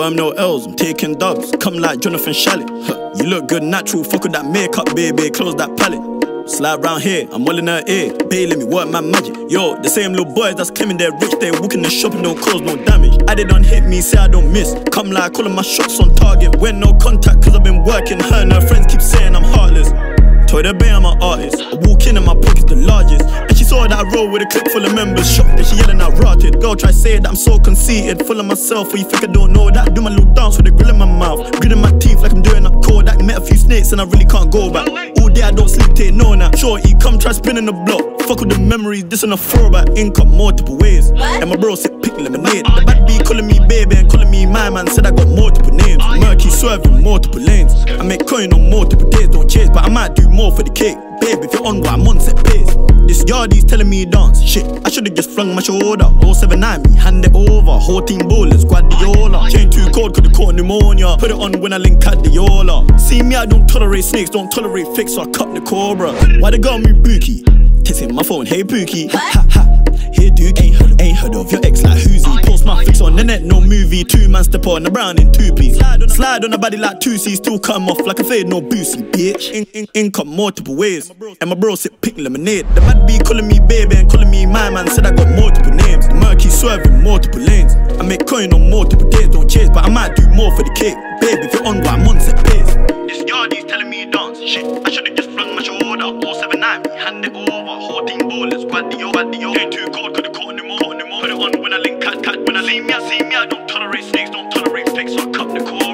Firm no L's, I'm taking dubs. Come like Jonathan Shalit. Huh. You look good natural, fuck with that makeup, baby. Close that palette. Slide round here, I'm well in her ear. Bae, let me work my magic. Yo, the same little boys that's claiming they're rich, they walking the shop and don't cause no damage. I they don't hit me, say I don't miss. Come like calling my shots on target. When no contact, cause I've been working. Her and her friends keep saying I'm heartless. Told her, bae, I'm an artist. I walk in and my pocket's the largest. And she saw that I roll with a clip full of members. Shocked that she yelling out rotted. Girl try say that I'm so conceited, full of myself. Or you think I don't know that? Do my little dance with a grill in my mouth, gritting my teeth like I'm doing up cold. That met a few snakes and I really can't go back. All day I don't sleep, take no nap. Shorty, come try spinning the block. Fuck with the memories, this on a throwback. Income multiple ways. And my bro said pick lemonade. The bad B calling me baby and calling me my man. Said I got multiple names. Murky swerving multiple lanes. I make coin on multiple days, don't chase, but I might do more for the cake. Babe, if you're on what I'm on, set pace. This yardie's telling me dance. Shit, I should've just flung my shoulder. 079 me, hand it over. Whole team bowlers, Guardiola. Chain too cold, could've caught pneumonia. Put it on when I link at the Yola. See me, I don't tolerate snakes, don't tolerate fakes, so I cut the cobra. Why they got me bookie? Texting my phone, hey Pookie. Ha ha. Here Duke, ain't heard of your ex like who's he? Post my fix on the net, no movie. 2-man step on the brown in 2P. Slide on the body like 2C, still come off like a fade, no boosie, bitch. Income multiple ways. And my bro said pick lemonade. The bad B calling me baby and calling me my man. Said I got multiple names. The murky swerving multiple lanes. I make coin on multiple days, don't chase, but I might do more for the cake. Baby, if you're on what I'm on, set pace. This yardie's telling me dance. Shit, I should've just flung my shoulder. 079 me, hand it over. Whole team bowlers, Guardiola. Ain't too cold, could've caught him more. Put it on when I link cat. When I see me, I don't tolerate snakes, don't tolerate fakes, so I cut the cord.